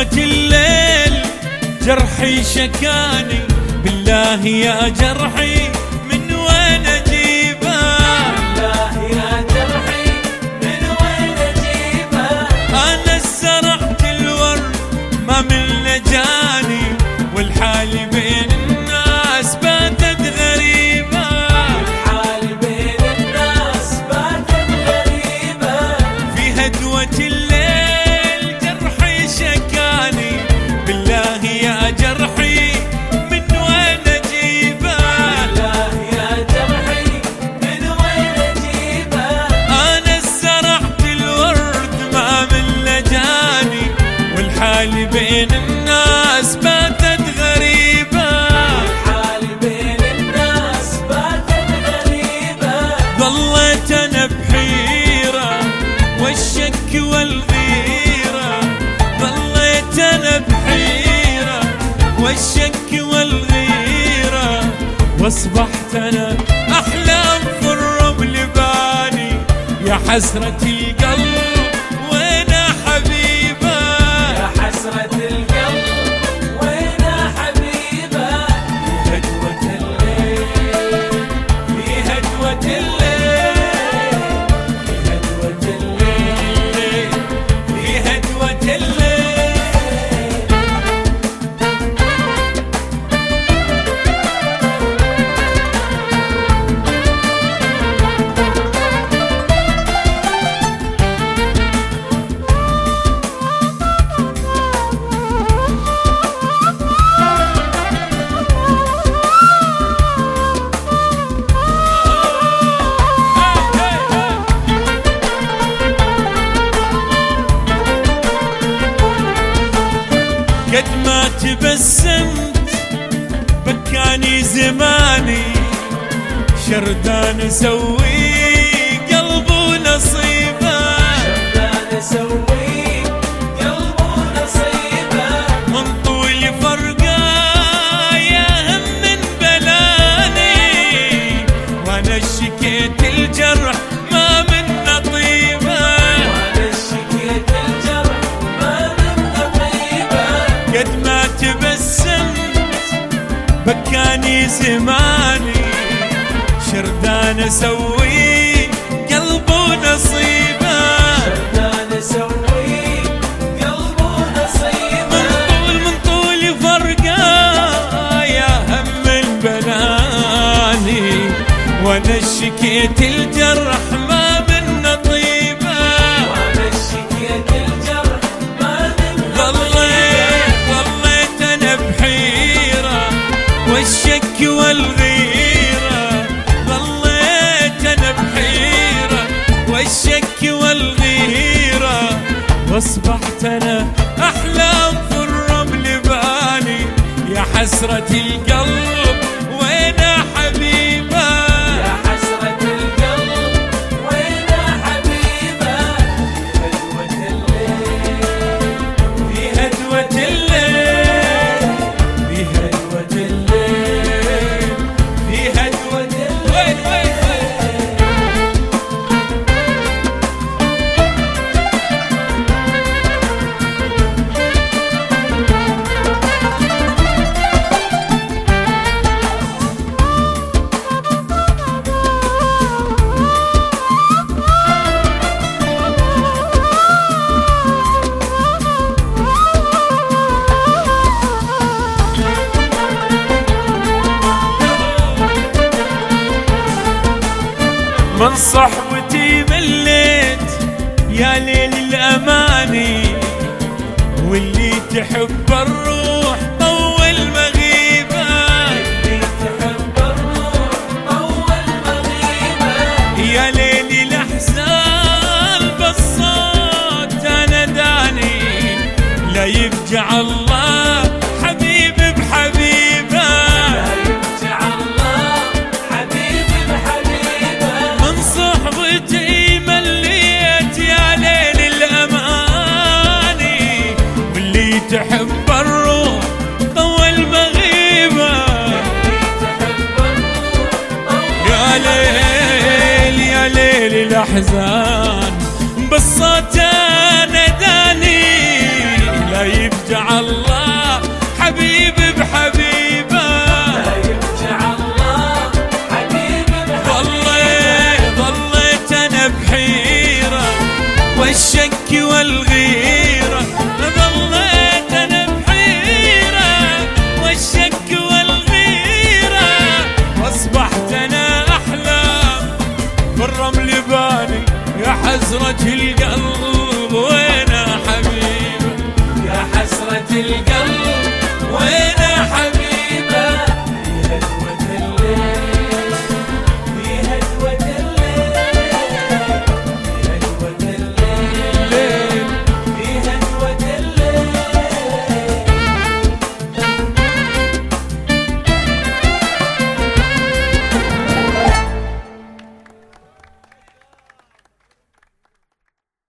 كتمة الليل جرحي شكاني، بالله يا جرحي من وين اجيبه؟ بالله يا جرحي من وين اجيبه؟ انا زرعت الورد ما من لجاني، والحال بين الناس باتت غريبة. والحال بين الناس باتت غريبة. في هدوة الليل جرحي شكاني، بالله يا جرحي من وين اجيبه؟ بالله يا جرحي من وين اجيبه؟ انا زرعت الورد ما من لجاني، والحال بين الناس باتت غريبة. والحال بين الناس باتت غريبة. ظليت انا بحيرة والشك والغيرة، ظليت انا بحيرة والشك والغيرة، واصبحت انا احلام في الرمل باني. يا حسرة القلب وين حبيبة؟ يا حسرة القلب وين حبيبة؟ في هدوة الليل، في هدوة الليل، في هدوة الليل، في هدوة الليل. قد ما تبسمت بكاني زماني، شردان اسوي قلب ونصيبه. شردان اسوي قلب ونصيبه. من طول فرقه يا هم من بلاني، وانا شكيت الجرح ما من طيبه. وانا شكيت الجرح ما من طيبه. قد ما تبسمت بكاني زماني، شردان اسوي قلب ونصيبه. شردان اسوي قلب ونصيبه. من طول فرقه يا هم البناني، وانا شكيت الجرح ما من طيبه. وانا شكيت الجرح ما من ظليت انا بحيره والشك والغيره، ظليت انا بحيره والشك والغيره، واصبحت انا احلام في الرمل باني. يا حسرة القلب وين حبيبه؟ يا حسرة القلب وين حبيبه؟ في هدوة الليل، في هدوة الليل، في هدوة الليل، في هدوة الليل. وين من صحبتي مليت يا ليل الأماني، واللي تحب الروح طول مغيبة. اللي تحب الروح طول مغيبة. يا ليل الأحزان بالصوت أنا داني، لا يفجع الله حبيب بحبيبه. لا يرجع الله حبيب بحبيبه. من صحبتي مليت يا ليل الأماني، واللي تحب الروح طول مغيبة. يا ليل يا ليل الأحزان بالصوت ناداني، لا يفجع والغيرة ظليت أنا بحيرة والشك والغيرة أصبحت أنا أحلام بالرمل باني يا حسرة القلب وين حبيبي يا حسرة القلب